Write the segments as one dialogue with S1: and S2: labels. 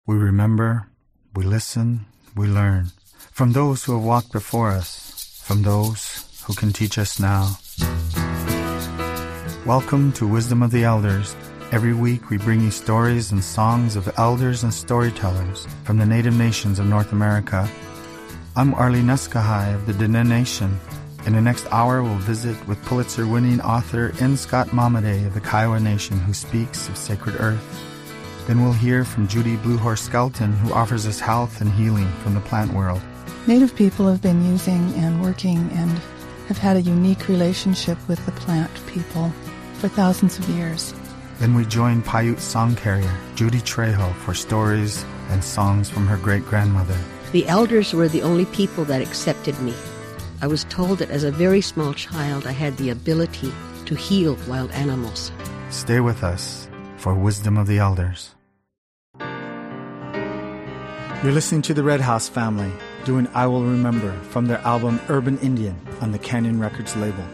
S1: We remember, we listen, we learn from those who have walked before us, from those who can teach us now. Welcome to Wisdom of the Elders. Every week we bring you stories and songs of elders and storytellers from the native nations of North America. I'm Arlie Neskahai of the Dene Nation. In the next hour we'll visit with Pulitzer-winning author N. Scott Momaday of the Kiowa Nation, who speaks of sacred earth. Then we'll hear from Judy Bluehorse Skelton, who offers us health and healing from the plant world.
S2: Native people have been using and working and have had a unique relationship with the plant people for thousands of years.
S1: Then we join Paiute song carrier Judy Trejo for stories and songs from her great-grandmother.
S3: The elders were the only people that accepted me. I was told that as a very small child I had the ability to heal wild animals.
S1: Stay with us for Wisdom of the Elders. You're listening to the Red House Family doing I Will Remember from their album Urban Indian on the Canyon Records label.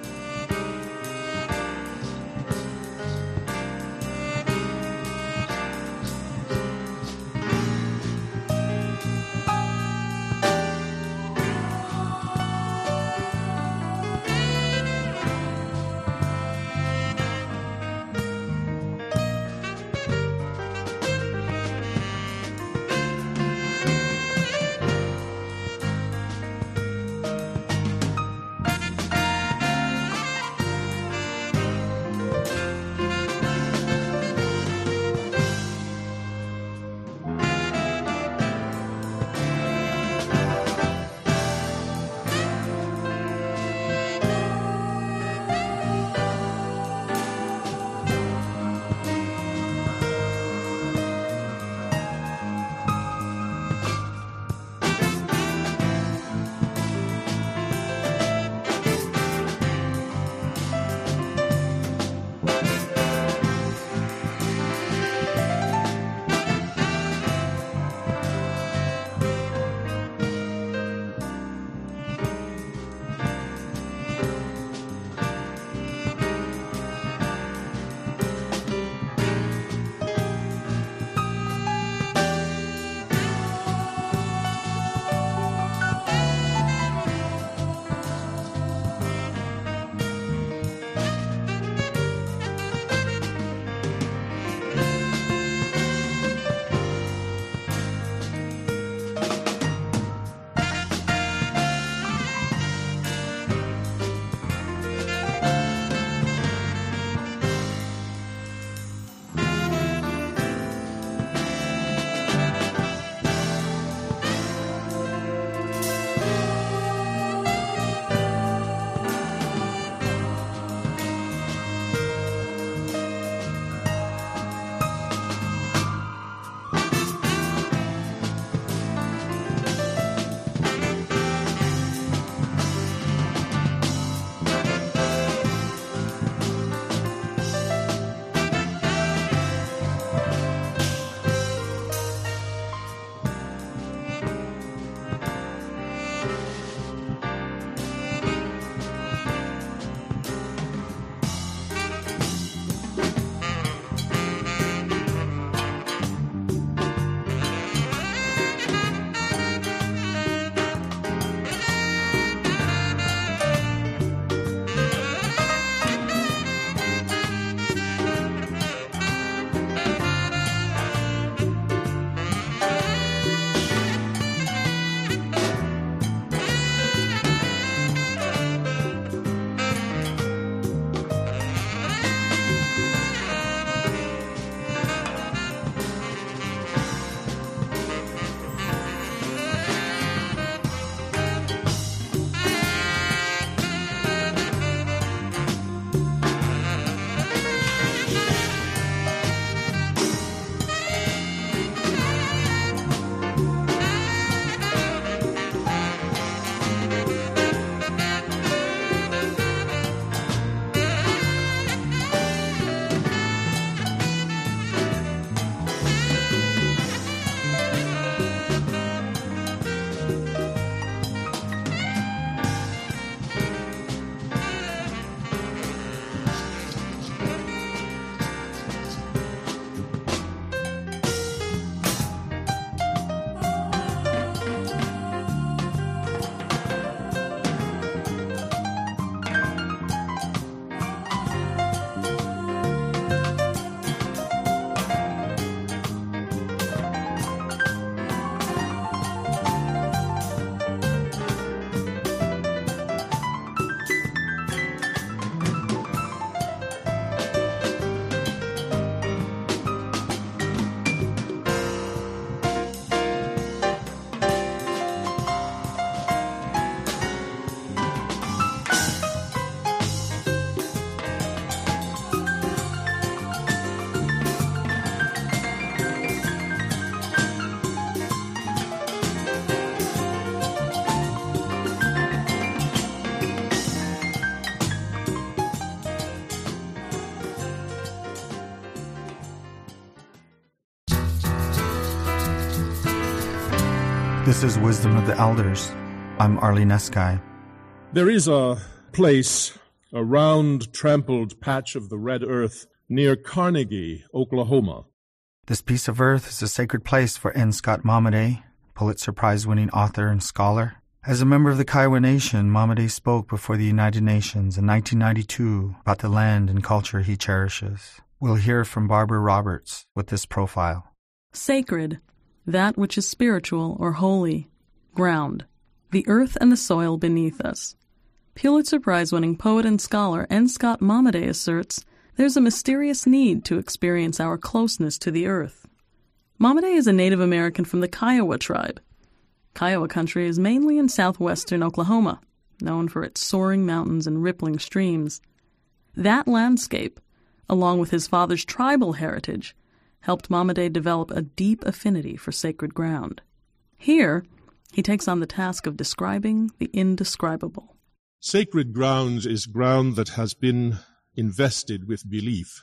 S1: This is Wisdom of the Elders. I'm Arlene Eskai.
S4: There is a place, a round, trampled patch of the red earth near Carnegie, Oklahoma.
S1: This piece of earth is a sacred place for N. Scott Momaday, Pulitzer Prize-winning author and scholar. As a member of the Kiowa Nation, Momaday spoke before the United Nations in 1992 about the land and culture he cherishes. We'll hear from Barbara Roberts with this profile.
S5: Sacred, that which is spiritual or holy. Ground, the earth and the soil beneath us. Pulitzer Prize-winning poet and scholar N. Scott Momaday asserts there's a mysterious need to experience our closeness to the earth. Momaday is a Native American from the Kiowa tribe. Kiowa country is mainly in southwestern Oklahoma, known for its soaring mountains and rippling streams. That landscape, along with his father's tribal heritage, helped Momaday develop a deep affinity for sacred ground. Here, he takes on the task of describing the indescribable.
S4: Sacred ground is ground that has been invested with belief.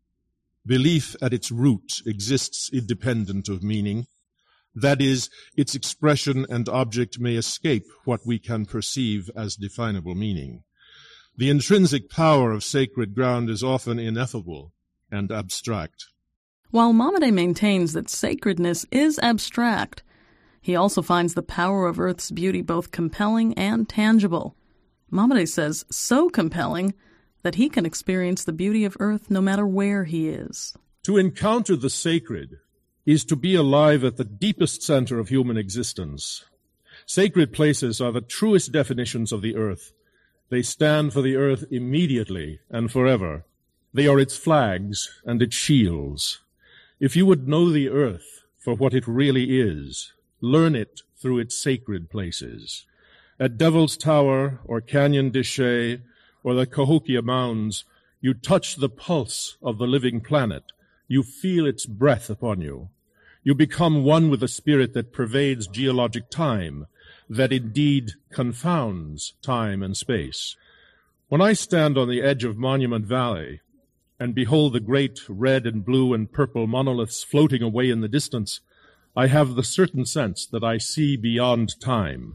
S4: Belief at its root exists independent of meaning. That is, its expression and object may escape what we can perceive as definable meaning. The intrinsic power of sacred ground is often ineffable and abstract.
S5: While Momaday maintains that sacredness is abstract, he also finds the power of Earth's beauty both compelling and tangible. Momaday says so compelling that he can experience the beauty of Earth no matter where he is.
S4: To encounter the sacred is to be alive at the deepest center of human existence. Sacred places are the truest definitions of the earth. They stand for the earth immediately and forever. They are its flags and its shields. If you would know the earth for what it really is, learn it through its sacred places. At Devil's Tower or Canyon de Chelly or the Cahokia Mounds, you touch the pulse of the living planet. You feel its breath upon you. You become one with the spirit that pervades geologic time, that indeed confounds time and space. When I stand on the edge of Monument Valley and behold the great red and blue and purple monoliths floating away in the distance, I have the certain sense that I see beyond time.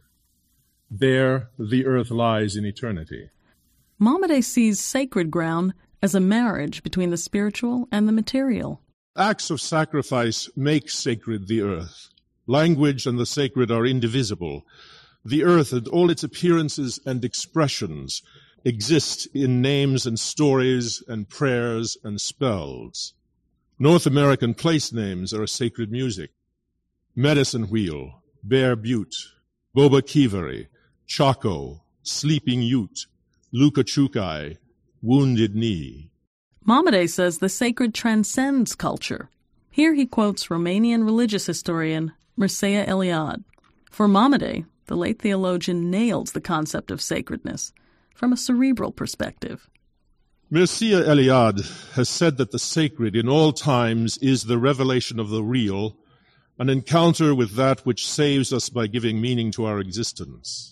S4: There the earth lies in eternity.
S5: Momaday sees sacred ground as a marriage between the spiritual and the material.
S4: Acts of sacrifice make sacred the earth. Language and the sacred are indivisible. The earth and all its appearances and expressions exist in names and stories and prayers and spells. North American place names are sacred music. Medicine Wheel, Bear Butte, Boba Kivari, Chaco, Sleeping Ute, Lukachukai, Wounded Knee.
S5: Momaday says the sacred transcends culture. Here he quotes Romanian religious historian Mircea Eliade. For Momaday, the late theologian nails the concept of sacredness from a cerebral perspective.
S4: Mircea Eliade has said that the sacred in all times is the revelation of the real, an encounter with that which saves us by giving meaning to our existence.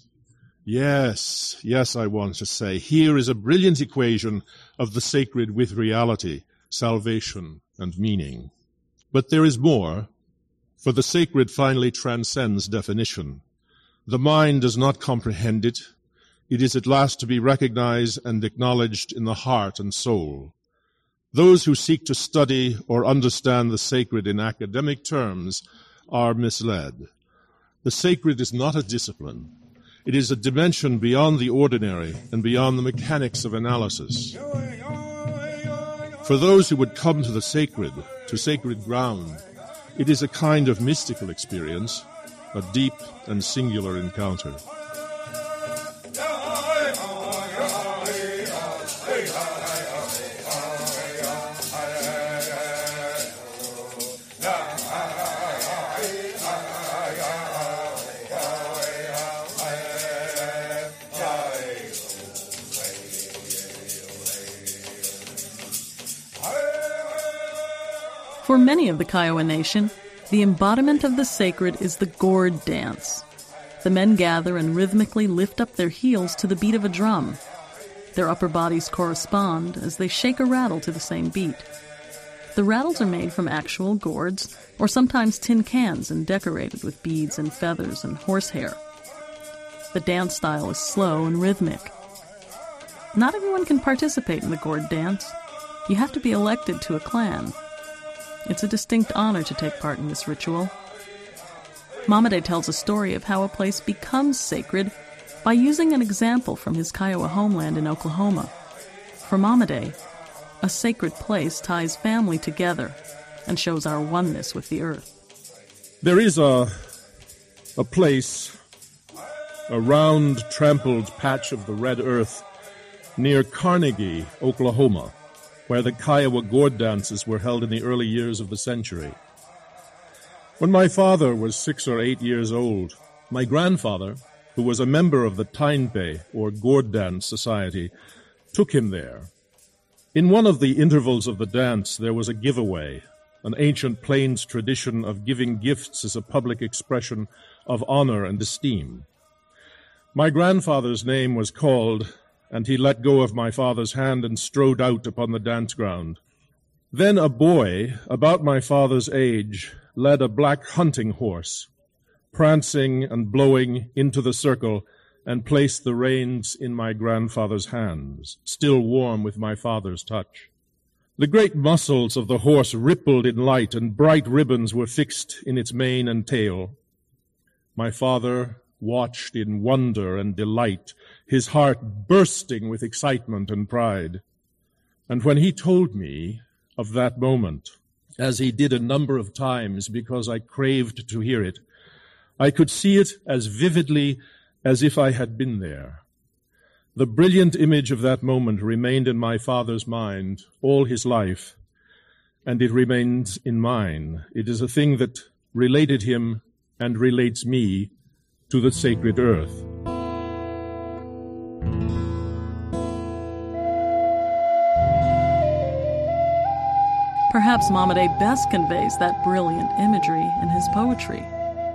S4: Yes, I want to say, here is a brilliant equation of the sacred with reality, salvation, and meaning. But there is more, for the sacred finally transcends definition. The mind does not comprehend it. It is at last to be recognized and acknowledged in the heart and soul. Those who seek to study or understand the sacred in academic terms are misled. The sacred is not a discipline. It is a dimension beyond the ordinary and beyond the mechanics of analysis. For those who would come to the sacred, to sacred ground, it is a kind of mystical experience, a deep and singular encounter.
S5: For many of the Kiowa Nation, the embodiment of the sacred is the gourd dance. The men gather and rhythmically lift up their heels to the beat of a drum. Their upper bodies correspond as they shake a rattle to the same beat. The rattles are made from actual gourds, or sometimes tin cans and decorated with beads and feathers and horsehair. The dance style is slow and rhythmic. Not everyone can participate in the gourd dance. You have to be elected to a clan. It's a distinct honor to take part in this ritual. Mamade tells a story of how a place becomes sacred by using an example from his Kiowa homeland in Oklahoma. For Mamade, a sacred place ties family together and shows our oneness with the earth.
S4: There is a place, a round, trampled patch of the red earth near Carnegie, Oklahoma, where the Kiowa gourd dances were held in the early years of the century. When my father was 6 or 8 years old, my grandfather, who was a member of the Tainpe, or Gourd Dance Society, took him there. In one of the intervals of the dance, there was a giveaway, an ancient Plains tradition of giving gifts as a public expression of honor and esteem. My grandfather's name was called, and he let go of my father's hand and strode out upon the dance ground. Then a boy, about my father's age, led a black hunting horse, prancing and blowing into the circle, and placed the reins in my grandfather's hands, still warm with my father's touch. The great muscles of the horse rippled in light, and bright ribbons were fixed in its mane and tail. My father watched in wonder and delight, his heart bursting with excitement and pride. And when he told me of that moment, as he did a number of times because I craved to hear it, I could see it as vividly as if I had been there. The brilliant image of that moment remained in my father's mind all his life, and it remains in mine. It is a thing that related him and relates me to the sacred earth.
S5: Perhaps Mamade best conveys that brilliant imagery in his poetry.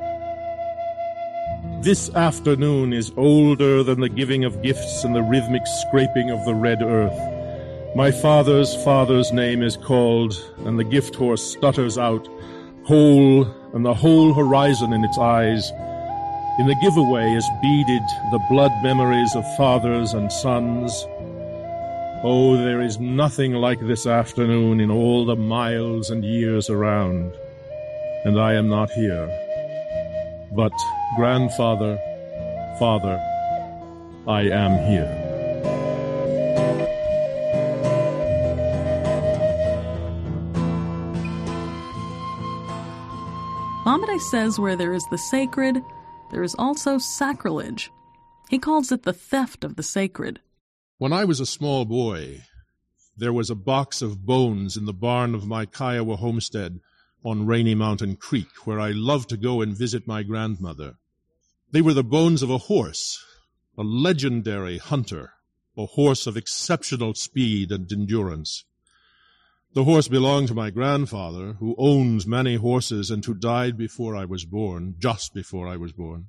S4: This afternoon is older than the giving of gifts and the rhythmic scraping of the red earth. My father's name is called, and the gift horse stutters out, whole, and the whole horizon in its eyes. In the giveaway is beaded the blood memories of fathers and sons. Oh, there is nothing like this afternoon in all the miles and years around, and I am not here. But, grandfather, father, I am here.
S5: Mamade says where there is the sacred, there is also sacrilege. He calls it the theft of the sacred.
S4: When I was a small boy, there was a box of bones in the barn of my Kiowa homestead on Rainy Mountain Creek, where I loved to go and visit my grandmother. They were the bones of a horse, a legendary hunter, a horse of exceptional speed and endurance. The horse belonged to my grandfather, who owned many horses and who died before I was born, just before I was born.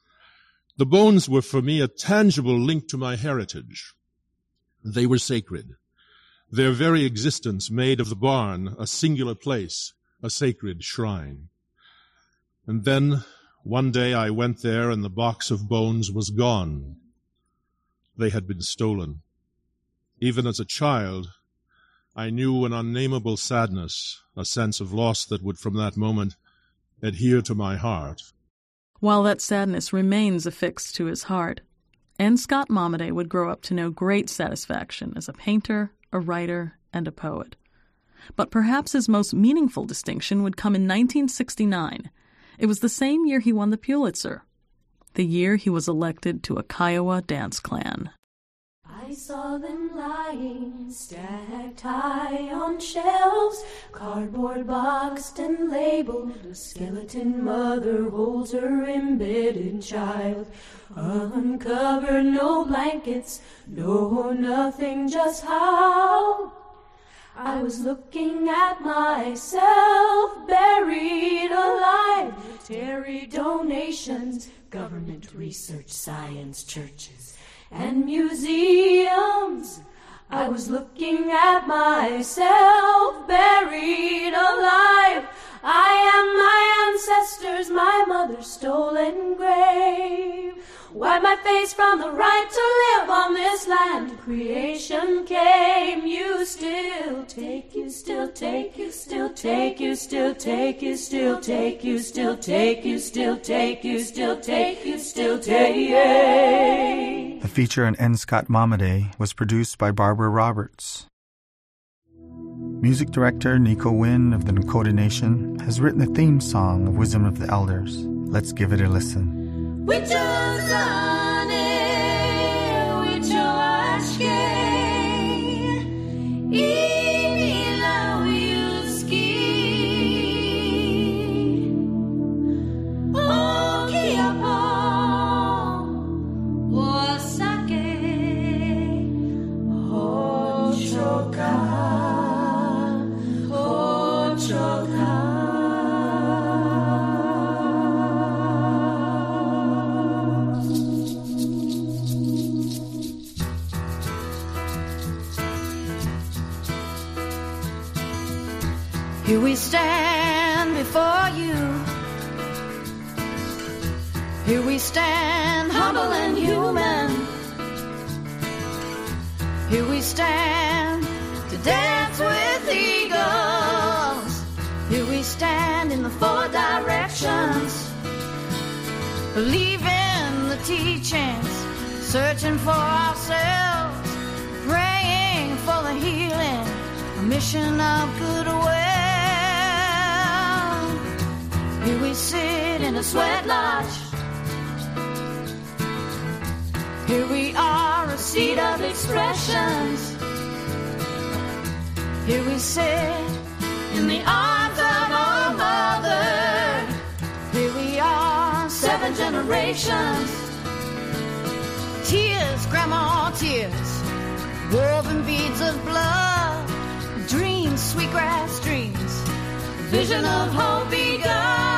S4: The bones were for me a tangible link to my heritage. They were sacred. Their very existence made of the barn a singular place, a sacred shrine. And then, one day I went there and the box of bones was gone. They had been stolen. Even as a child, I knew an unnameable sadness, a sense of loss that would from that moment adhere to my heart.
S5: While that sadness remains affixed to his heart, N. Scott Mamade would grow up to know great satisfaction as a painter, a writer, and a poet. But perhaps his most meaningful distinction would come in 1969. It was the same year he won the Pulitzer, the year he was elected to a Kiowa dance clan.
S6: I saw them lying, stacked high on shelves, cardboard boxed and labeled. A skeleton mother holds her embedded child. Uncovered, no blankets, no nothing, just how I was looking at myself, buried alive. Military donations, government research, science, churches, and museums. I was looking at myself, buried alive. I am my ancestors, my mother's stolen grave. Wipe my face from the right to live on this land. Creation came, you still take, you still take, you still take, you still take, you still take, you still take, you still take, you still take, you still take.
S1: The feature on N. Scott Momaday was produced by Barbara Roberts. Music director Nico Wynn of the Nakota Nation has written the theme song of Wisdom of the Elders. Let's give it a listen.
S7: Here we stand before you. Here we stand humble and human. Here we stand to dance with eagles. Here we stand in the four directions, believing the teachings, searching for ourselves, praying for the healing, a mission of goodwill. Here we sit in a sweat lodge. Here we are, a seat of expressions. Here we sit in the arms of our mother. Here we are, 7 generations. Tears, grandma, tears, woven beads of blood. Dreams, sweetgrass dreams, vision of hope begun.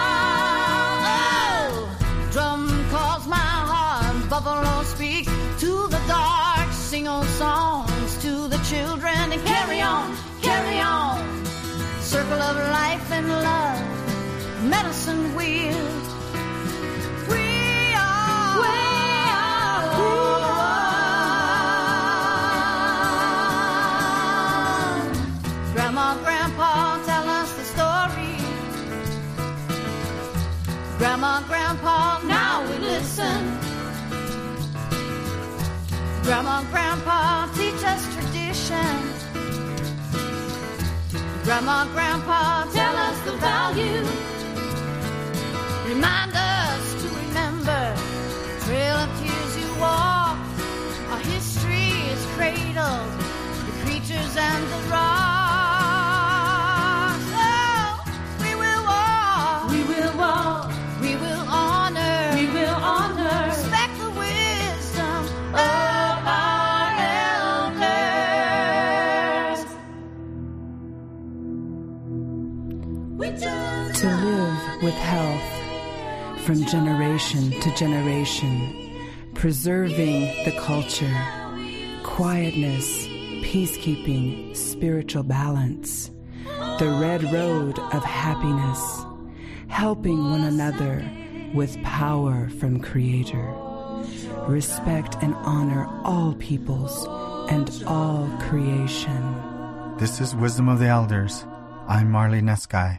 S7: Oh, drum calls my heart, buffalo speak to the dark, sing old songs to the children and carry on, carry on. Circle of life and love, medicine wheel. Grandma, Grandpa, tell us the story. Grandma, Grandpa, now we listen. Grandma, Grandpa, teach us tradition. Grandma, Grandpa, tell us the value. Remind us to remember the trail of tears you walk. Our history is cradled, the creatures and the rocks.
S8: To live with health from generation to generation, preserving the culture, quietness, peacekeeping, spiritual balance, the red road of happiness, helping one another with power from Creator. Respect and honor all peoples and all creation.
S1: This is Wisdom of the Elders. I'm Marley Neskai.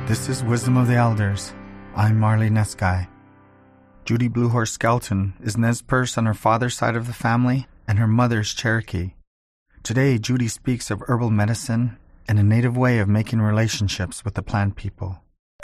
S1: This is Wisdom of the Elders. I'm Marley Neskai. Judy Bluehorse Skelton is Nez Perce on her father's side of the family and her mother's Cherokee. Today, Judy speaks of herbal medicine and a native way of making relationships with the plant people.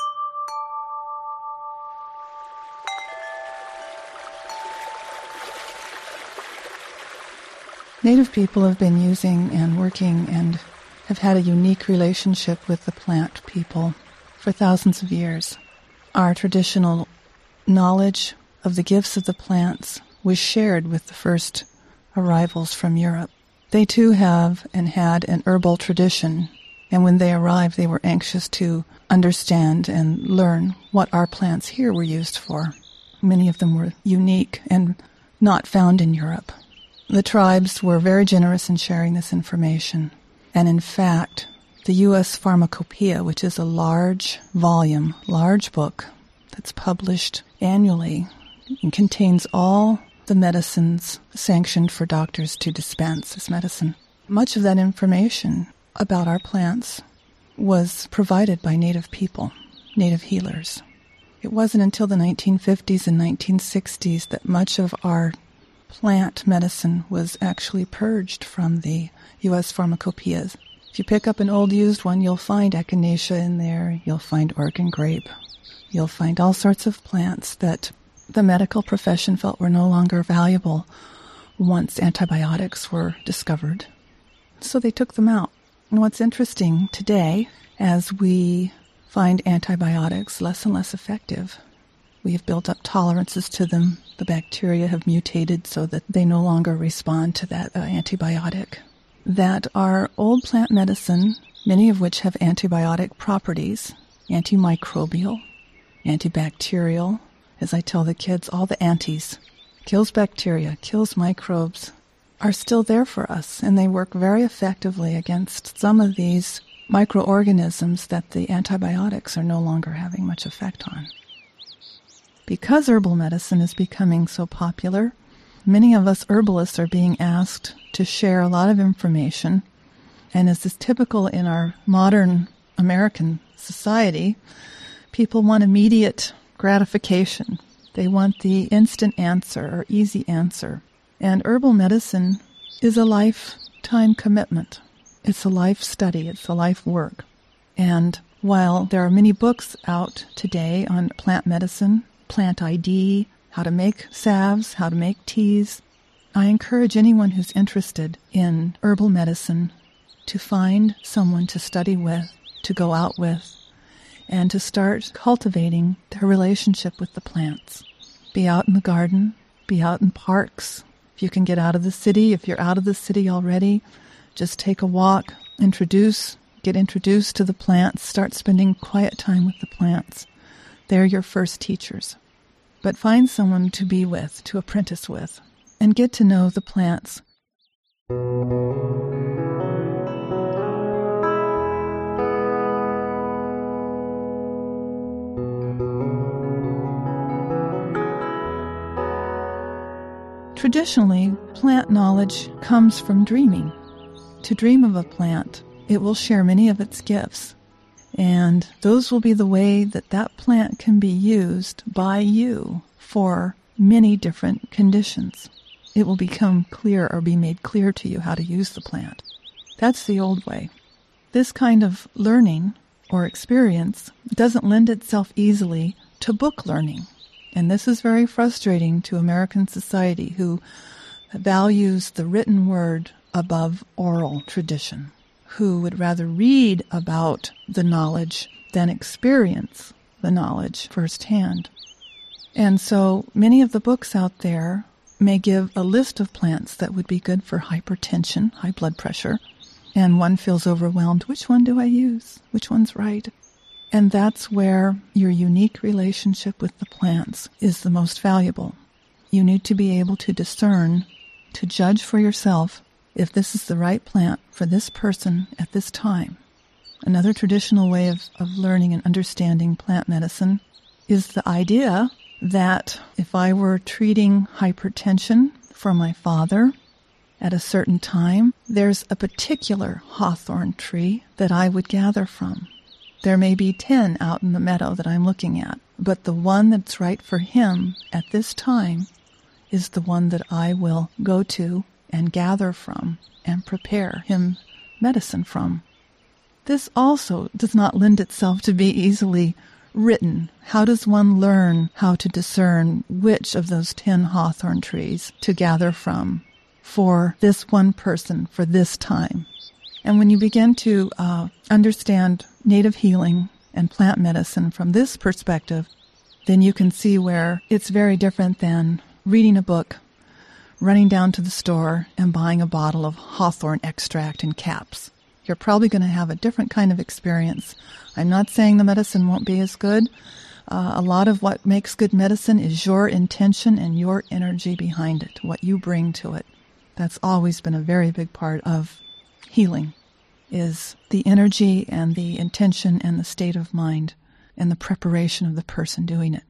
S2: Native people have been using and working and have had a unique relationship with the plant people for thousands of years. Our traditional knowledge of the gifts of the plants was shared with the first arrivals from Europe. They too have and had an herbal tradition, and when they arrived, they were anxious to understand and learn what our plants here were used for. Many of them were unique and not found in Europe. The tribes were very generous in sharing this information. And in fact, the U.S. Pharmacopoeia, which is a large volume, large book that's published annually and contains all the medicines sanctioned for doctors to dispense as medicine. Much of that information about our plants was provided by native people, native healers. It wasn't until the 1950s and 1960s that much of our plant medicine was actually purged from the U.S. pharmacopoeias. If you pick up an old used one, you'll find echinacea in there, you'll find Oregon grape, you'll find all sorts of plants that the medical profession felt were no longer valuable once antibiotics were discovered. So they took them out. And what's interesting today, as we find antibiotics less and less effective, we have built up tolerances to them. The bacteria have mutated so that they no longer respond to that antibiotic. That our old plant medicine, many of which have antibiotic properties, antimicrobial, antibacterial, as I tell the kids, all the antis, kills bacteria, kills microbes, are still there for us, and they work very effectively against some of these microorganisms that the antibiotics are no longer having much effect on. Because herbal medicine is becoming so popular, many of us herbalists are being asked to share a lot of information. And as is typical in our modern American society, people want immediate gratification. They want the instant answer or easy answer. And herbal medicine is a lifetime commitment. It's a life study. It's a life work. And while there are many books out today on plant medicine, plant ID, how to make salves, how to make teas, I encourage anyone who's interested in herbal medicine to find someone to study with, to go out with, and to start cultivating their relationship with the plants. Be out in the garden, be out in parks. If you can get out of the city, if you're out of the city already, just take a walk, get introduced to the plants, start spending quiet time with the plants. They're your first teachers. But find someone to be with, to apprentice with, and get to know the plants. Traditionally, plant knowledge comes from dreaming. To dream of a plant, it will share many of its gifts. And those will be the way that that plant can be used by you for many different conditions. It will become clear or be made clear to you how to use the plant. That's the old way. This kind of learning or experience doesn't lend itself easily to book learning. And this is very frustrating to American society, who values the written word above oral tradition, who would rather read about the knowledge than experience the knowledge firsthand. And so many of the books out there may give a list of plants that would be good for hypertension, high blood pressure, and one feels overwhelmed. Which one do I use? Which one's right? And that's where your unique relationship with the plants is the most valuable. You need to be able to discern, to judge for yourself if this is the right plant for this person at this time. Another traditional way of learning and understanding plant medicine is the idea that if I were treating hypertension for my father at a certain time, there's a particular hawthorn tree that I would gather from. There may be 10 out in the meadow that I'm looking at, but the one that's right for him at this time is the one that I will go to and gather from and prepare him medicine from. This also does not lend itself to be easily written. How does one learn how to discern which of those 10 hawthorn trees to gather from for this one person for this time? And when you begin to understand native healing and plant medicine from this perspective, then you can see where it's very different than reading a book, running down to the store and buying a bottle of hawthorn extract in caps. You're probably going to have a different kind of experience. I'm not saying the medicine won't be as good. A lot of what makes good medicine is your intention and your energy behind it, what you bring to it. That's always been a very big part of healing, is the energy and the intention and the state of mind and the preparation of the person doing it.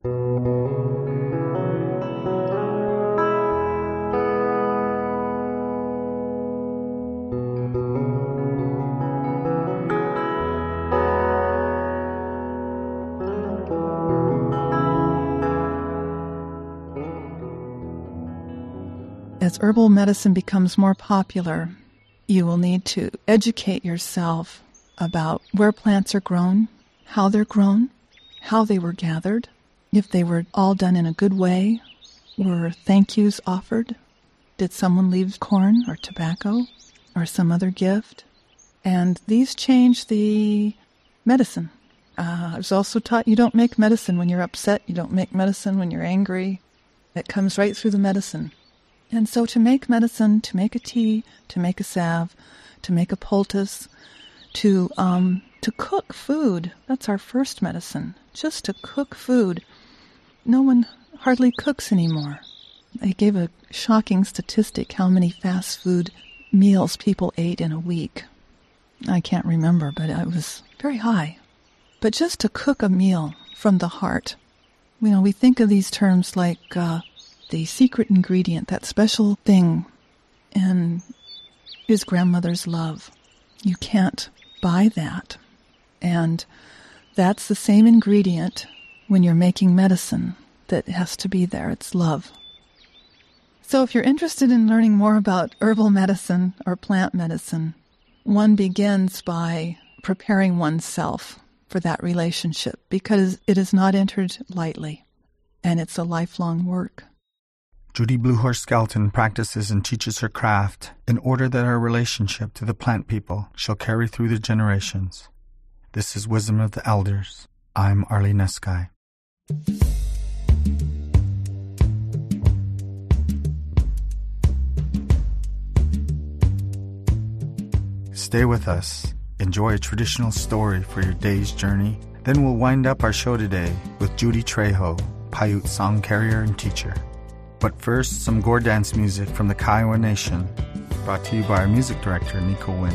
S2: As herbal medicine becomes more popular, you will need to educate yourself about where plants are grown, how they're grown, how they were gathered, if they were all done in a good way, were thank yous offered, did someone leave corn or tobacco or some other gift? And these change the medicine. I was also taught you don't make medicine when you're upset, you don't make medicine when you're angry. It comes right through the medicine. And so to make medicine, to make a tea, to make a salve, to make a poultice, to cook food, that's our first medicine, just to cook food. No one hardly cooks anymore. They gave a shocking statistic how many fast food meals people ate in a week. I can't remember, but it was very high. But just to cook a meal from the heart, we think of these terms like the secret ingredient, that special thing in his grandmother's love. You can't buy that. And that's the same ingredient when you're making medicine that has to be there. It's love. So if you're interested in learning more about herbal medicine or plant medicine, one begins by preparing oneself for that relationship because it is not entered lightly and it's a lifelong work.
S1: Judy Bluehorse Skelton practices and teaches her craft in order that her relationship to the plant people shall carry through the generations. This is Wisdom of the Elders. I'm Arlie Neskai. Stay with us. Enjoy a traditional story for your day's journey. Then we'll wind up our show today with Judy Trejo, Paiute song carrier and teacher. But first, some Gore dance music from the Kiowa Nation, brought to you by our music director, Nico Wind.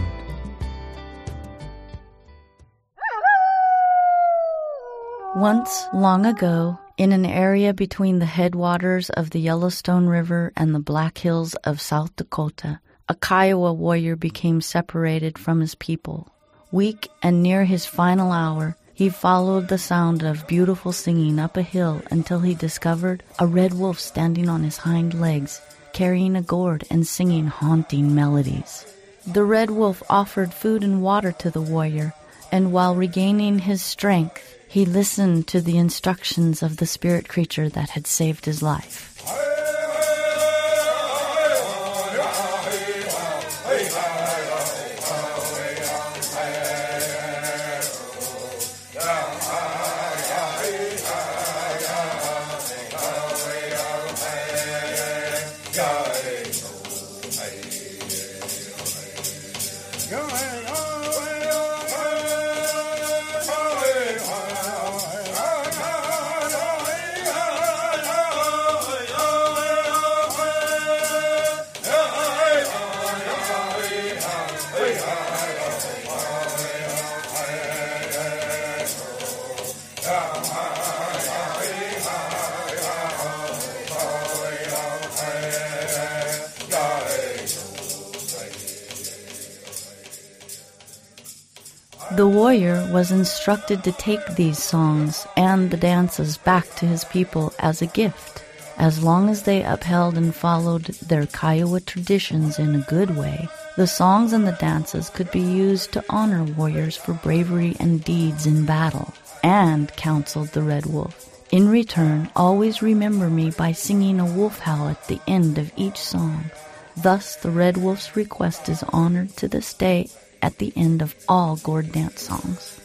S9: Once, long ago, in an area between the headwaters of the Yellowstone River and the Black Hills of South Dakota, a Kiowa warrior became separated from his people. Weak and near his final hour, he followed the sound of beautiful singing up a hill until he discovered a red wolf standing on his hind legs, carrying a gourd and singing haunting melodies. The red wolf offered food and water to the warrior, and while regaining his strength, he listened to the instructions of the spirit creature that had saved his life. The warrior was instructed to take these songs and the dances back to his people as a gift. As long as they upheld and followed their Kiowa traditions in a good way, the songs and the dances could be used to honor warriors for bravery and deeds in battle. And, counseled the Red Wolf, in return, always remember me by singing a wolf howl at the end of each song. Thus, the Red Wolf's request is honored to this day at the end of all gourd dance songs.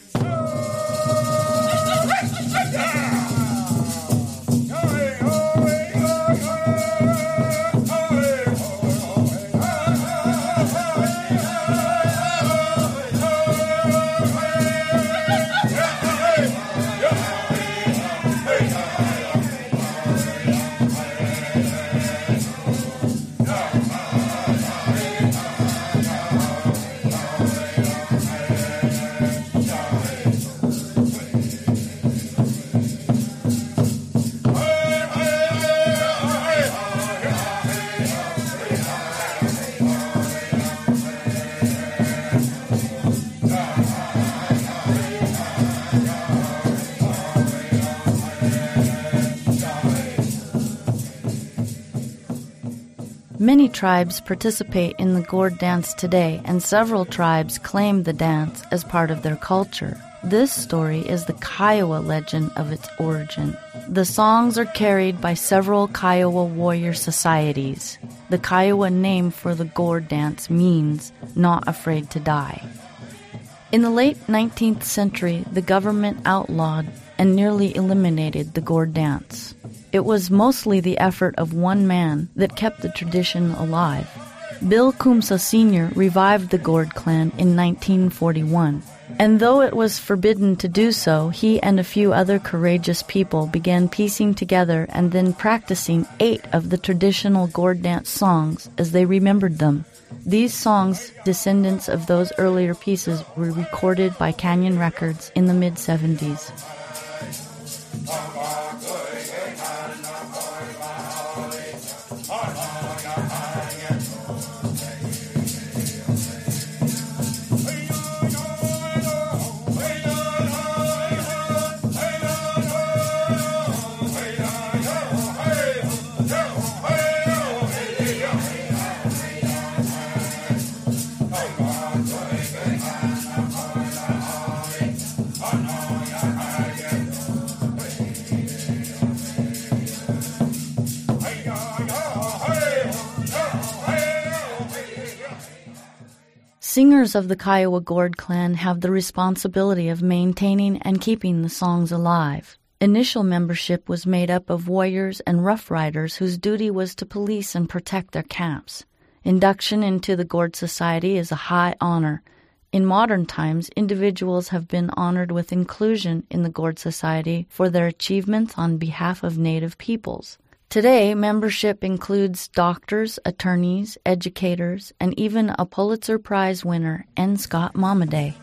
S9: Many tribes participate in the gourd dance today, and several tribes claim the dance as part of their culture. This story is the Kiowa legend of its origin. The songs are carried by several Kiowa warrior societies. The Kiowa name for the gourd dance means not afraid to die. In the late 19th century, the government outlawed and nearly eliminated the gourd dance. It was mostly the effort of one man that kept the tradition alive. Bill Kumsa Sr. revived the Gourd clan in 1941, and though it was forbidden to do so, he and a few other courageous people began piecing together and then practicing 8 of the traditional gourd dance songs as they remembered them. These songs, descendants of those earlier pieces, were recorded by Canyon Records in the mid-70s. Singers of the Kiowa Gourd clan have the responsibility of maintaining and keeping the songs alive. Initial membership was made up of warriors and rough riders whose duty was to police and protect their camps. Induction into the Gourd Society is a high honor. In modern times, individuals have been honored with inclusion in the Gourd Society for their achievements on behalf of Native peoples. Today, membership includes doctors, attorneys, educators, and even a Pulitzer Prize winner, N. Scott Momaday.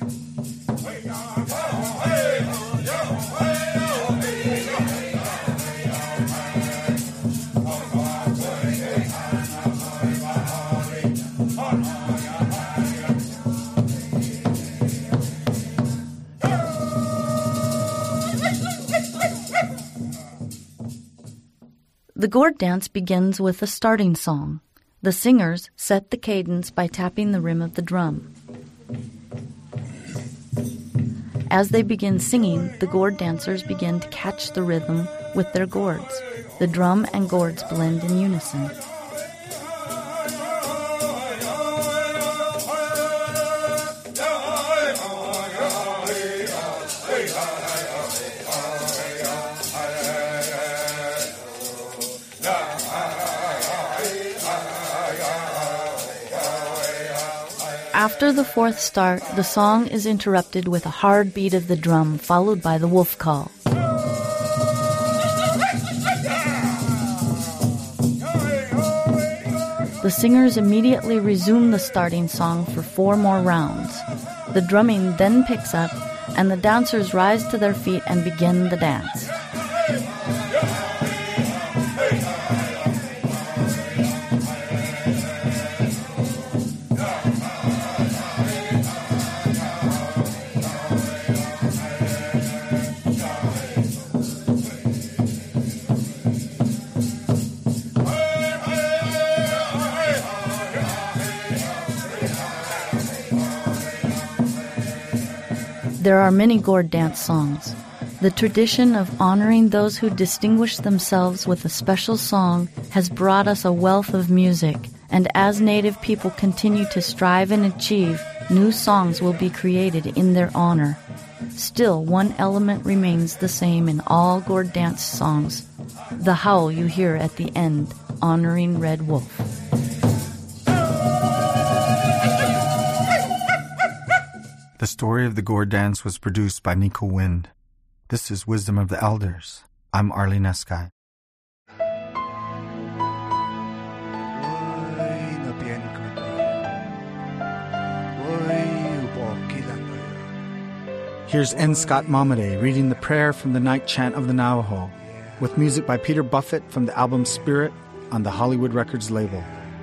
S9: The gourd dance begins with a starting song. The singers set the cadence by tapping the rim of the drum. As they begin singing, the gourd dancers begin to catch the rhythm with their gourds. The drum and gourds blend in unison. After the fourth start, the song is interrupted with a hard beat of the drum, followed by the wolf call. The singers immediately resume the starting song for 4 more rounds. The drumming then picks up, and the dancers rise to their feet and begin the dance. There are many gourd dance songs. The tradition of honoring those who distinguish themselves with a special song has brought us a wealth of music, and as Native people continue to strive and achieve, new songs will be created in their honor. Still, one element remains the same in all gourd dance songs, the howl you hear at the end, honoring Red Wolf.
S1: The story of the gourd dance was produced by Nico Wind. This is Wisdom of the Elders. I'm Arlie Neskai. Here's N. Scott Momaday reading the prayer from the Night Chant of the Navajo, with music by Peter Buffett from the album Spirit on the Hollywood Records label.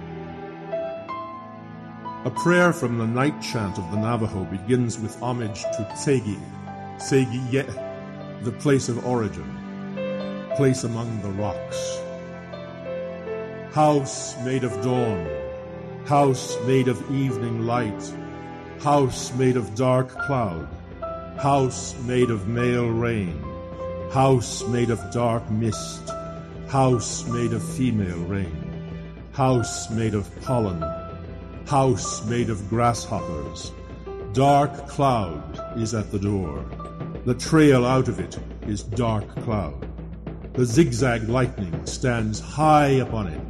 S4: A prayer from the Night Chant of the Navajo begins with homage to Tsegi, Tsegi-ye, the place of origin, place among the rocks. House made of dawn, house made of evening light, house made of dark cloud, house made of male rain, house made of dark mist, house made of female rain, house made of pollen, house made of grasshoppers. Dark cloud is at the door. The trail out of it is dark cloud. The zigzag lightning stands high upon it.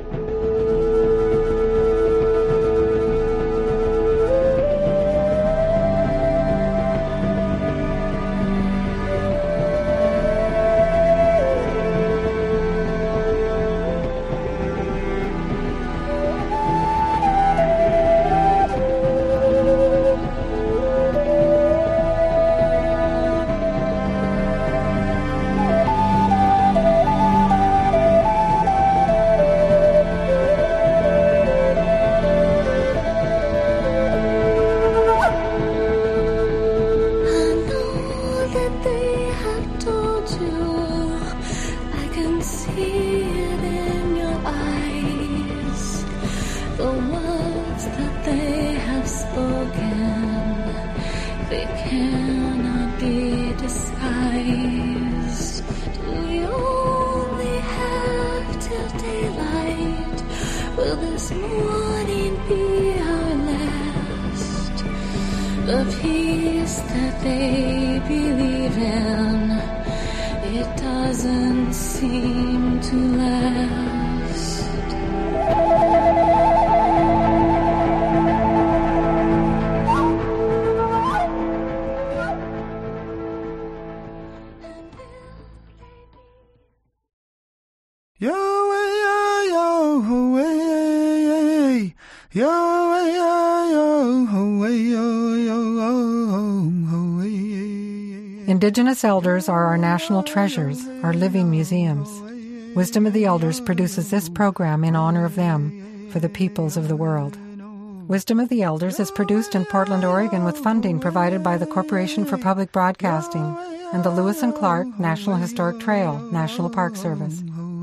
S10: Indigenous elders are our national treasures, our living museums. Wisdom of the Elders produces this program in honor of them, for the peoples of the world. Wisdom of the Elders is produced in Portland, Oregon with funding provided by the Corporation for Public Broadcasting and the Lewis and Clark National Historic Trail National Park Service.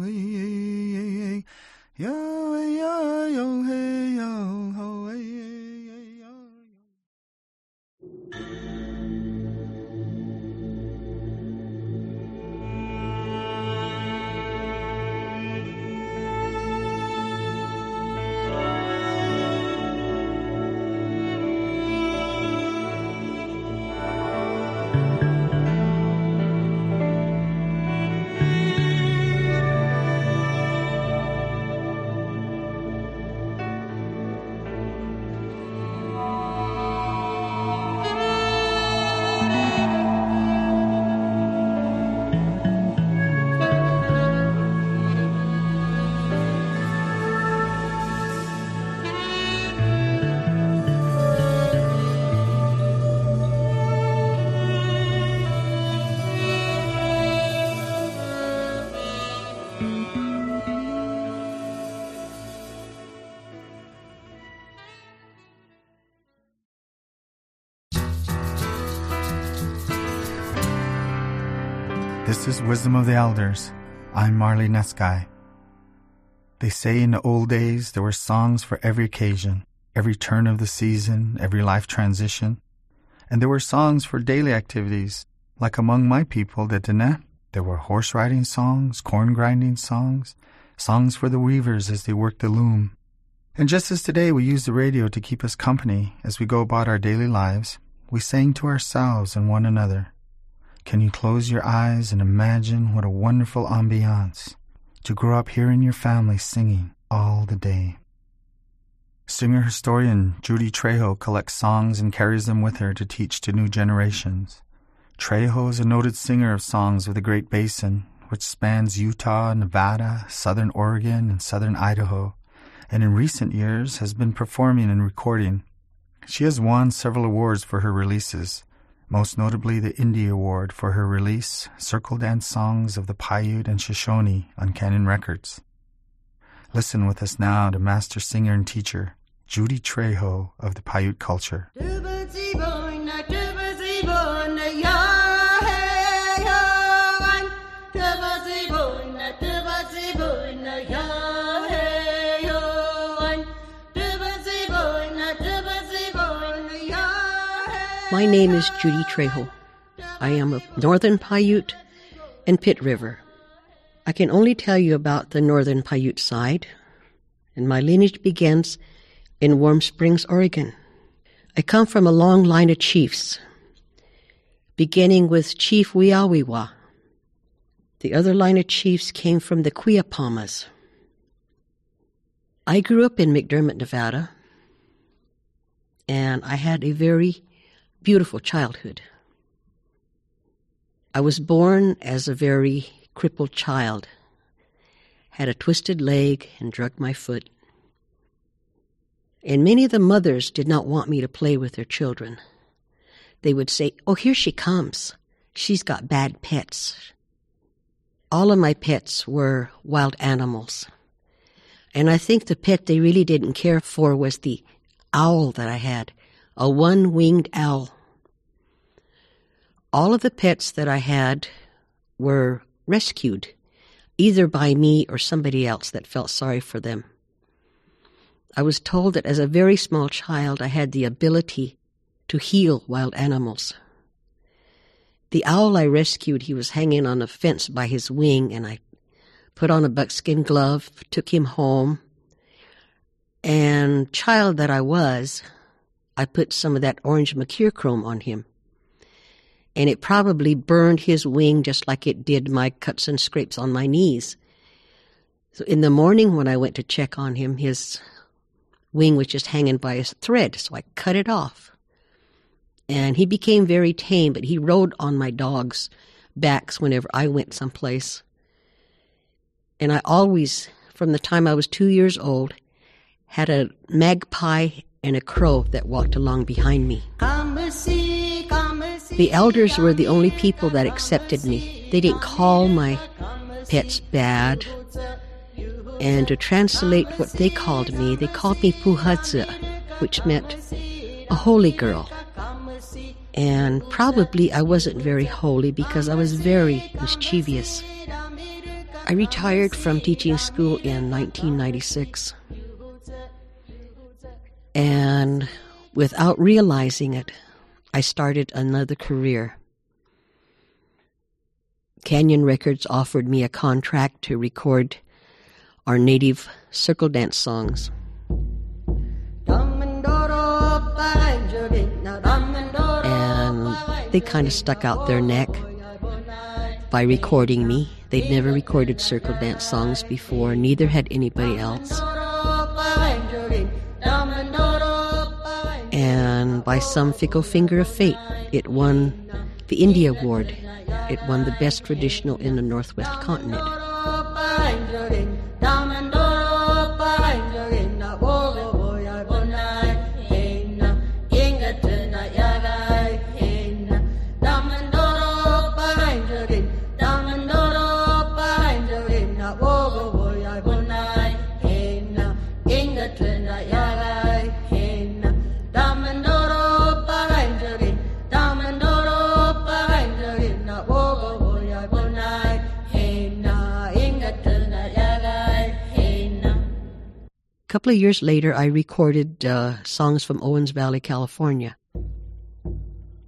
S1: This is Wisdom of the Elders. I'm Marley Neskai. They say in the old days there were songs for every occasion, every turn of the season, every life transition. And there were songs for daily activities, like among my people, the Dene. There were horse riding songs, corn grinding songs, songs for the weavers as they worked the loom. And just as today we use the radio to keep us company as we go about our daily lives, we sang to ourselves and one another. Can you close your eyes and imagine what a wonderful ambiance to grow up hearing your family singing all the day? Singer-historian Judy Trejo collects songs and carries them with her to teach to new generations. Trejo is a noted singer of songs of the Great Basin, which spans Utah, Nevada, southern Oregon, and southern Idaho, and in recent years has been performing and recording. She has won several awards for her releases, most notably the Indie Award for her release, Circle Dance Songs of the Paiute and Shoshone on Canyon Records. Listen with us now to master singer and teacher, Judy Trejo of the Paiute culture.
S3: My name is Judy Trejo. I am of Northern Paiute and Pit River. I can only tell you about the Northern Paiute side, and my lineage begins in Warm Springs, Oregon. I come from a long line of chiefs, beginning with Chief Wiawiwa. The other line of chiefs came from the Quiapamas. I grew up in McDermott, Nevada, and I had a very beautiful childhood. I was born as a very crippled child, had a twisted leg and drugged my foot. And many of the mothers did not want me to play with their children. They would say, "Oh, here she comes. She's got bad pets." All of my pets were wild animals. And I think the pet they really didn't care for was the owl that I had, a one-winged owl. All of the pets that I had were rescued, either by me or somebody else that felt sorry for them. I was told that as a very small child, I had the ability to heal wild animals. The owl I rescued, he was hanging on a fence by his wing, and I put on a buckskin glove, took him home, and child that I was, I put some of that orange mercurochrome on him. And it probably burned his wing just like it did my cuts and scrapes on my knees. So in the morning when I went to check on him, his wing was just hanging by a thread, so I cut it off. And he became very tame, but he rode on my dogs' backs whenever I went someplace. And I always, from the time I was 2 years old, had a magpie and a crow that walked along behind me. The elders were the only people that accepted me. They didn't call my pets bad. And to translate what they called me Puhadza, which meant a holy girl. And probably I wasn't very holy because I was very mischievous. I retired from teaching school in 1996. And without realizing it, I started another career. Canyon Records offered me a contract to record our native circle dance songs. And they kind of stuck out their neck by recording me. They'd never recorded circle dance songs before, neither had anybody else. And by some fickle finger of fate, it won the Indie Award. It won the best traditional in the Northwest continent. A couple of years later, I recorded songs from Owens Valley, California.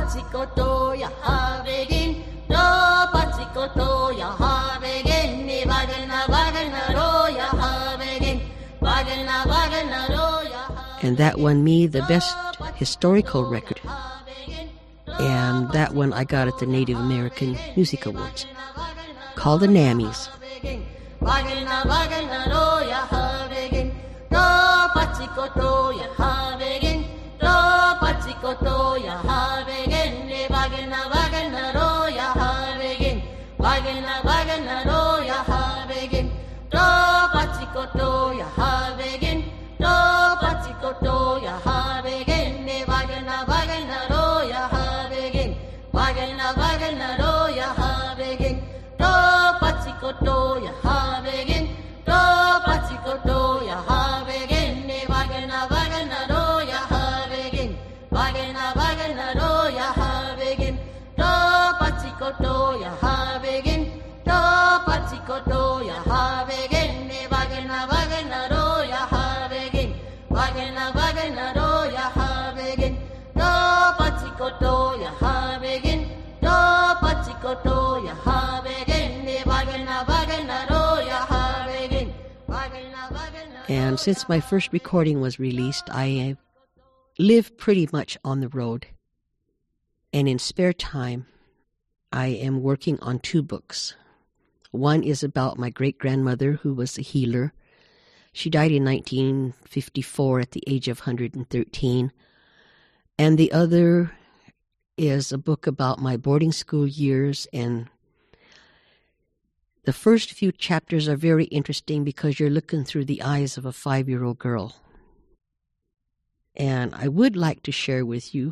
S7: Patsikotoya Havegin, Do Patsikotoya Havegin, Vagana Vagana Roya Havegin, Vagana Vagana Roya.
S3: And that won me the best historical record. And that one I got at the Native American Music Awards, called the NAMMYs.
S7: Vagana Vagana Roya Havegin, Do Patsikotoya Havegin, Do Patsikotoya Havegin, Vagana Vagana Roya Havegin, Vagana Vagana Roya Havegin, Do Patsikotoya Havegin, Do Patsikotoya Havegin, Vagana Vagana Roya Havegin, Vagana Vagana Roya Havegin, Do Patsikotoya Havegin, Do Patsikotoya Havegin, Vagana Vagana Roya Havegin, Vagana Vagana Roya Havegin, Do Patsikotoya Havegin, Do Patsikotoya Havegin, Vagana Vagana Roya Havegin, Vagana Vagana Roya Havegin, Do Patsikotoya Havegin, Do Patsikotoya Havegin, Vagana Vagana Roya Havegin, Vagana Vagana.
S3: And since my first recording was released, I live pretty much on the road. And in spare time, I am working on 2 books. One is about my great-grandmother, who was a healer. She died in 1954 at the age of 113. And the other is a book about my boarding school years, and the first few chapters are very interesting because you're looking through the eyes of a 5-year-old girl. And I would like to share with you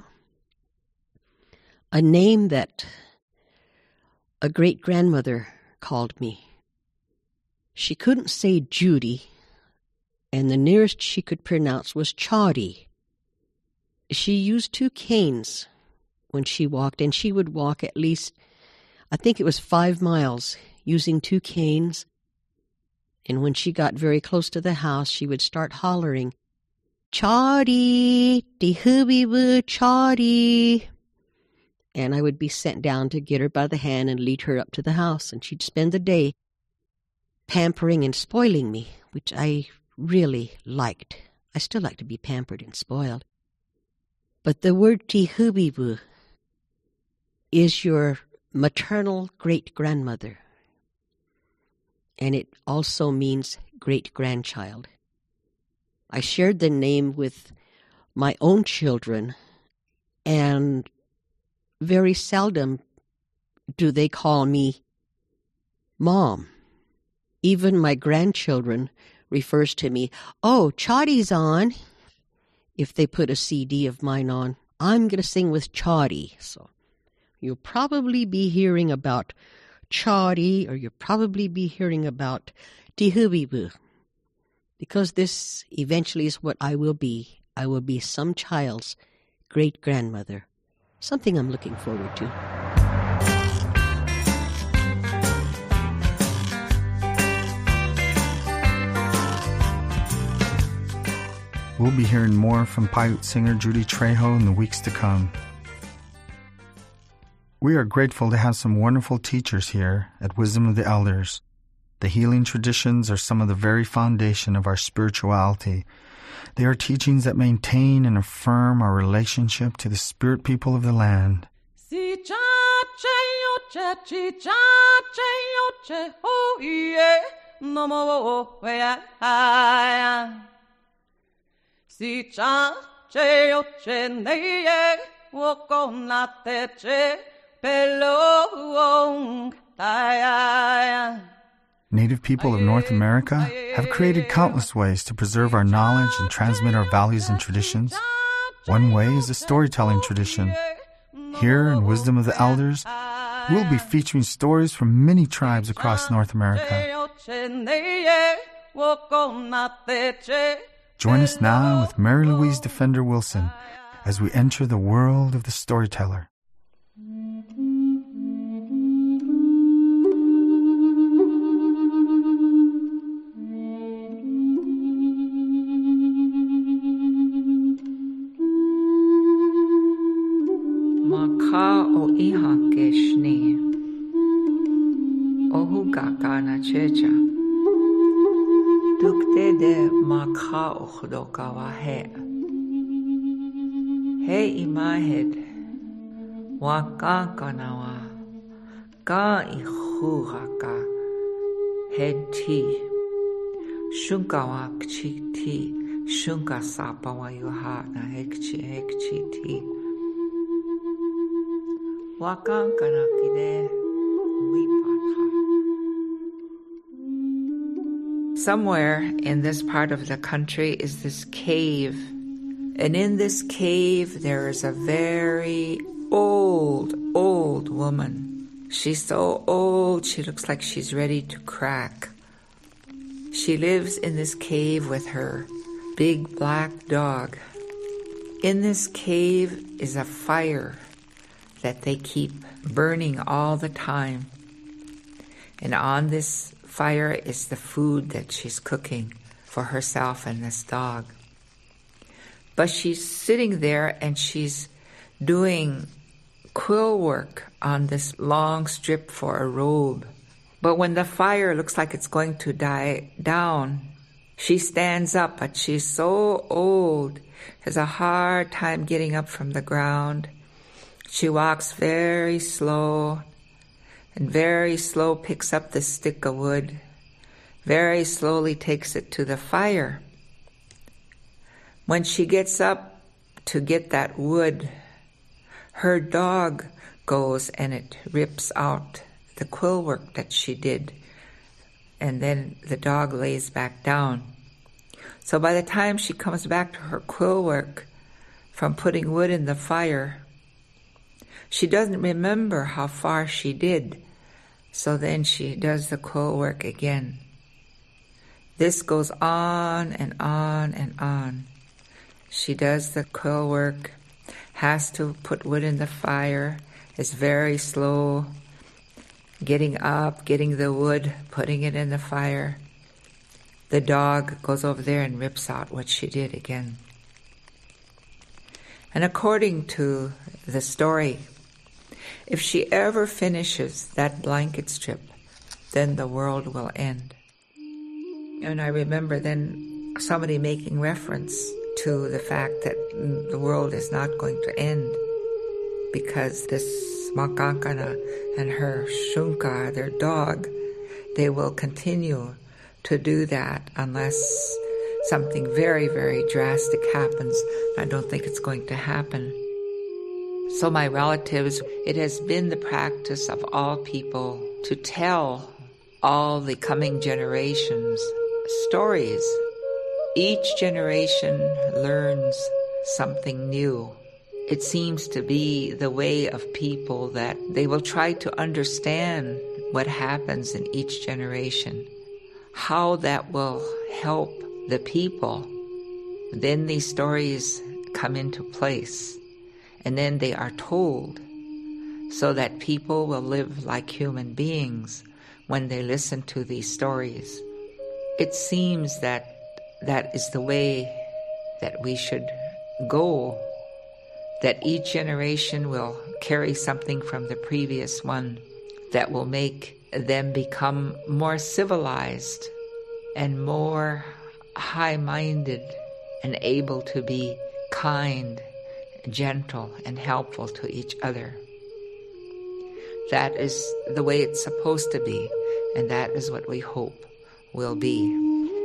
S3: a name that a great-grandmother called me. She couldn't say Judy, and the nearest she could pronounce was Chaudy. She used 2 canes when she walked, and she would walk at least, I think it was 5 miles, using 2 canes. And when she got very close to the house, she would start hollering, "Chaudy, de hooby woo, Chaudy." And I would be sent down to get her by the hand and lead her up to the house, and she'd spend the day pampering and spoiling me, which I really liked. I still like to be pampered and spoiled. But the word Tihubibu is your maternal great-grandmother, and it also means great-grandchild. I shared the name with my own children, and very seldom do they call me Mom. Even my grandchildren refers to me, "Oh, Chaudy's on." If they put a CD of mine on, I'm going to sing with Chaudy. So you'll probably be hearing about Chaudy, or you'll probably be hearing about Tihubibu, because this eventually is what I will be. I will be some child's great-grandmother. Something I'm looking forward to.
S1: We'll be hearing more from Paiute singer Judy Trejo in the weeks to come. We are grateful to have some wonderful teachers here at Wisdom of the Elders. The healing traditions are some of the very foundation of our spirituality. They are teachings that maintain and affirm our relationship to the spirit people of the land. Native people of North America have created countless ways to preserve our knowledge and transmit our values and traditions. One way is the storytelling tradition. Here in Wisdom of the Elders, we'll be featuring stories from many tribes across North America. Join us now with Mary Louise Defender Wilson as we enter the world of the storyteller.
S11: ka o iha ke shni. Ohu gakana checha. Dukte de makha o khdokawa he. He imahed. Wakankanawa. Ka ihuhaka. Head tea. Shunkawa kchi tea. Shunka sapawa yuha na hekchi tea. Wakankana kide wipatha. Somewhere in this part of the country is this cave. And in this cave there is a very old woman. She's so old, she looks like she's ready to crack. She lives in this cave with her big black dog. In this cave is a fire that they keep burning all the time. And on this fire is the food that she's cooking for herself and this dog. But she's sitting there and she's doing quill work on this long strip for a robe. But when the fire looks like it's going to die down, she stands up, but she's so old, has a hard time getting up from the ground. She walks very slow, and very slow picks up the stick of wood, very slowly takes it to the fire. When she gets up to get that wood, her dog goes and it rips out the quill work that she did, and then the dog lays back down. So by the time she comes back to her quill work from putting wood in the fire, she doesn't remember how far she did, so then she does the quill work again. This goes on and on and on. She does the quill work, has to put wood in the fire, is very slow, getting up, getting the wood, putting it in the fire. The dog goes over there and rips out what she did again. And according to the story, if she ever finishes that blanket strip, then the world will end. And I remember then somebody making reference to the fact that the world is not going to end because this Makankana and her Shunka, their dog, they will continue to do that unless something very, very drastic happens. I don't think it's going to happen. So my relatives, it has been the practice of all people to tell all the coming generations stories. Each generation learns something new. It seems to be the way of people that they will try to understand what happens in each generation, how that will help the people. Then these stories come into place, and then they are told so that people will live like human beings when they listen to these stories. It seems that that is the way that we should go, that each generation will carry something from the previous one that will make them become more civilized and more high-minded and able to be kind, gentle, and helpful to each other. That is the way it's supposed to be, and that is what we hope will be.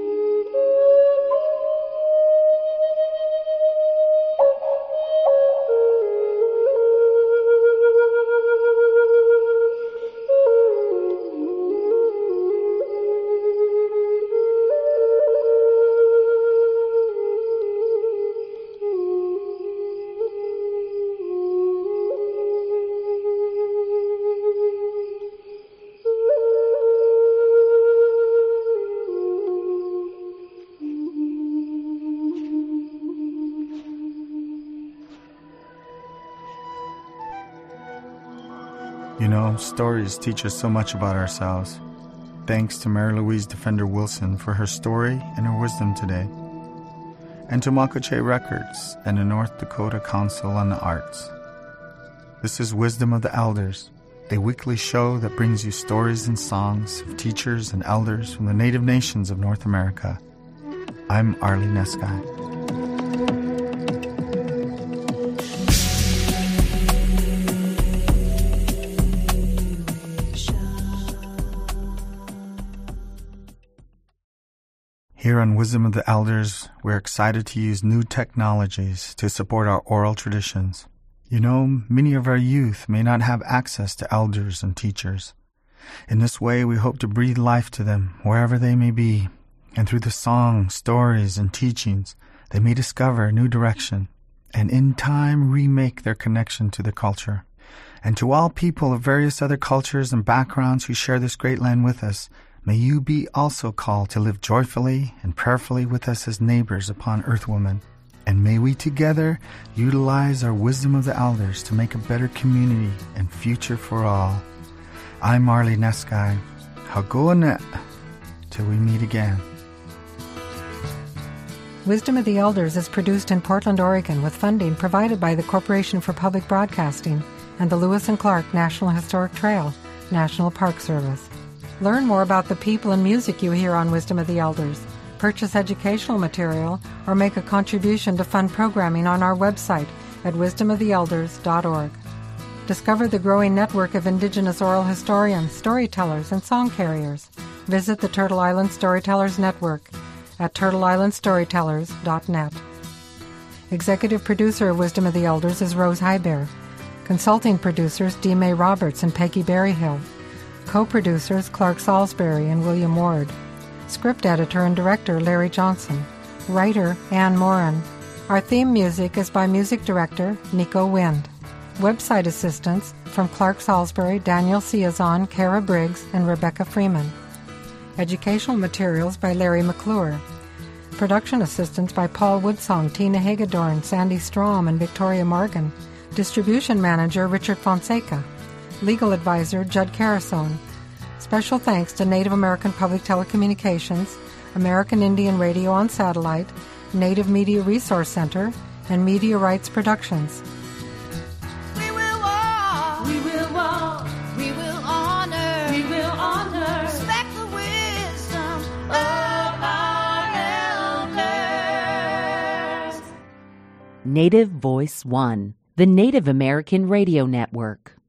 S1: You know, stories teach us so much about ourselves. Thanks to Mary Louise Defender Wilson for her story and her wisdom today. And to Makache Records and the North Dakota Council on the Arts. This is Wisdom of the Elders, a weekly show that brings you stories and songs of teachers and elders from the native nations of North America. I'm Arlie Neskai. Here on Wisdom of the Elders, we're excited to use new technologies to support our oral traditions. You know, many of our youth may not have access to elders and teachers. In this way, we hope to breathe life to them wherever they may be, and through the songs, stories, and teachings, they may discover a new direction, and in time remake their connection to the culture. And to all people of various other cultures and backgrounds who share this great land with us, may you be also called to live joyfully and prayerfully with us as neighbors upon Earth Woman. And may we together utilize our wisdom of the elders to make a better community and future for all. I'm Arlie Neskai. Hagonet. Till we meet again.
S10: Wisdom of the Elders is produced in Portland, Oregon, with funding provided by the Corporation for Public Broadcasting and the Lewis and Clark National Historic Trail, National Park Service. Learn more about the people and music you hear on Wisdom of the Elders, purchase educational material, or make a contribution to fund programming on our website at wisdomoftheelders.org. Discover the growing network of Indigenous oral historians, storytellers, and song carriers. Visit the Turtle Island Storytellers Network at turtleislandstorytellers.net. Executive producer of Wisdom of the Elders is Rose Highbear. Consulting producers D. May Roberts and Peggy Berryhill. Co-producers Clark Salisbury and William Ward. Script editor and director Larry Johnson. Writer Ann Moran. Our theme music is by music director Nico Wind. Website assistance from Clark Salisbury, Daniel Ciazon, Kara Briggs, and Rebecca Freeman. Educational materials by Larry McClure. Production assistance by Paul Woodsong, Tina Hagedorn, Sandy Strom, and Victoria Morgan. Distribution manager Richard Fonseca. Legal advisor Judd Carasone. Special thanks to Native American Public Telecommunications, American Indian Radio on Satellite, Native Media Resource Center, and Media Rights Productions.
S7: We will walk, we will walk, we will honor, respect the wisdom of our elders.
S12: Native Voice One, the Native American Radio Network.